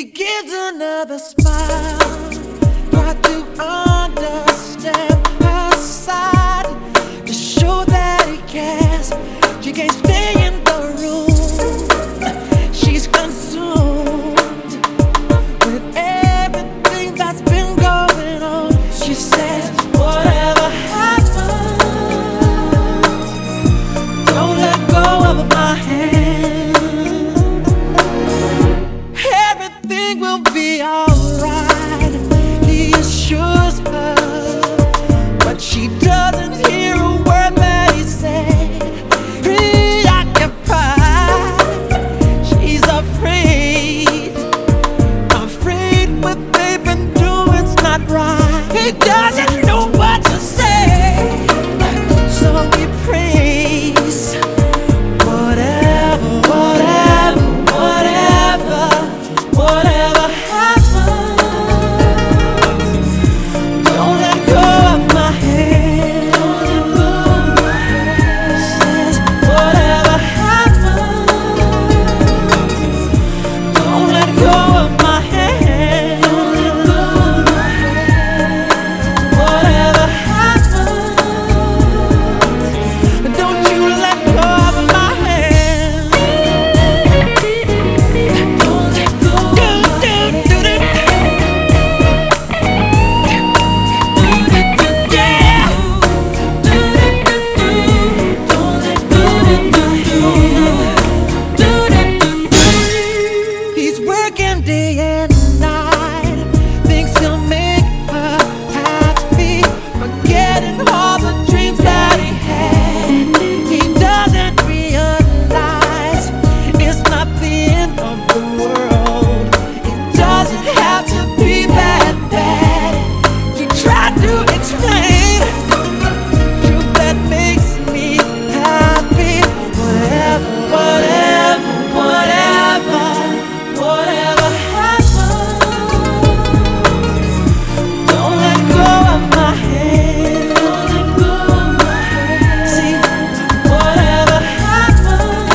gives another smile. Try to understand her side to show that he cares. She can't stay in the room. She's consumed with everything that's been going on. She says, whatever happens, don't let go of my hand. Everything will be alright, he assures her, but she doesn't hear a word that he said. Preoccupied, she's afraid what they've been doing's not right. He doesn't know what to say, so he prays. Whatever happens, don't let go of my hand. Says, whatever happens, don't let go of my hand. Whatever happens, don't you let go of my hand. Don't let go. He's working day and night, thinks he'll make her happy, forgetting all the dreams that he had. He doesn't realize it's not the end of the world. It doesn't have to be that bad. He tried to explain, truth that makes me happy. Whatever happens, don't let go of my hand. See, whatever happens,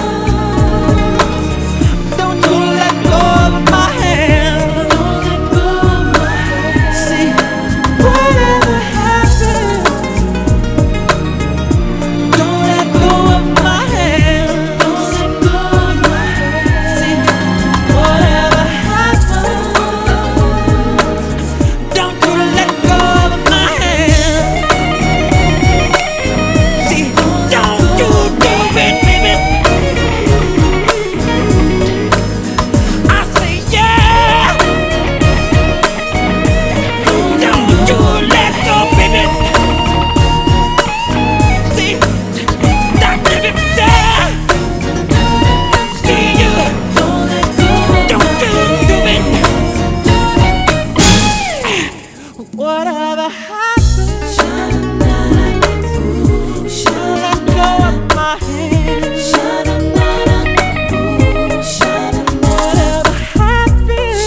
don't you let go of my hand. See, whatever happens, don't let go of my hand. See, whatever happens, don't you let go of my hand. See, don't you do it, baby. I say yeah. Don't you let go, baby. See, don't let it die. See you. Don't you do it. Whatever happens, let go of my hand. Whatever happens,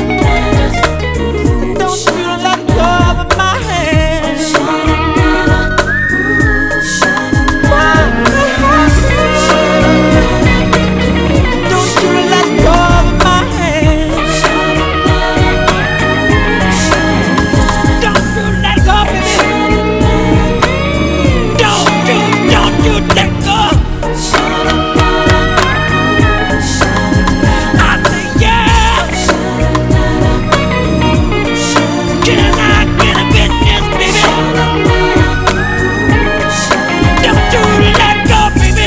don't you let go of my hand. Whatever happens, don't you let go of my hand. Don't you let go, baby. Don't you let go. I say yeah. Can I get a witness, baby? Don't you let go, baby.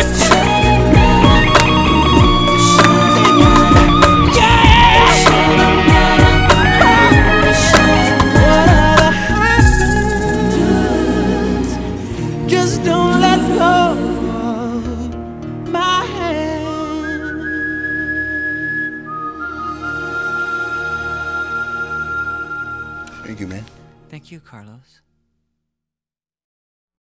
Yeah. Whatever happens, just don't let go of my hand. Thank you, man. Thank you, Carlos.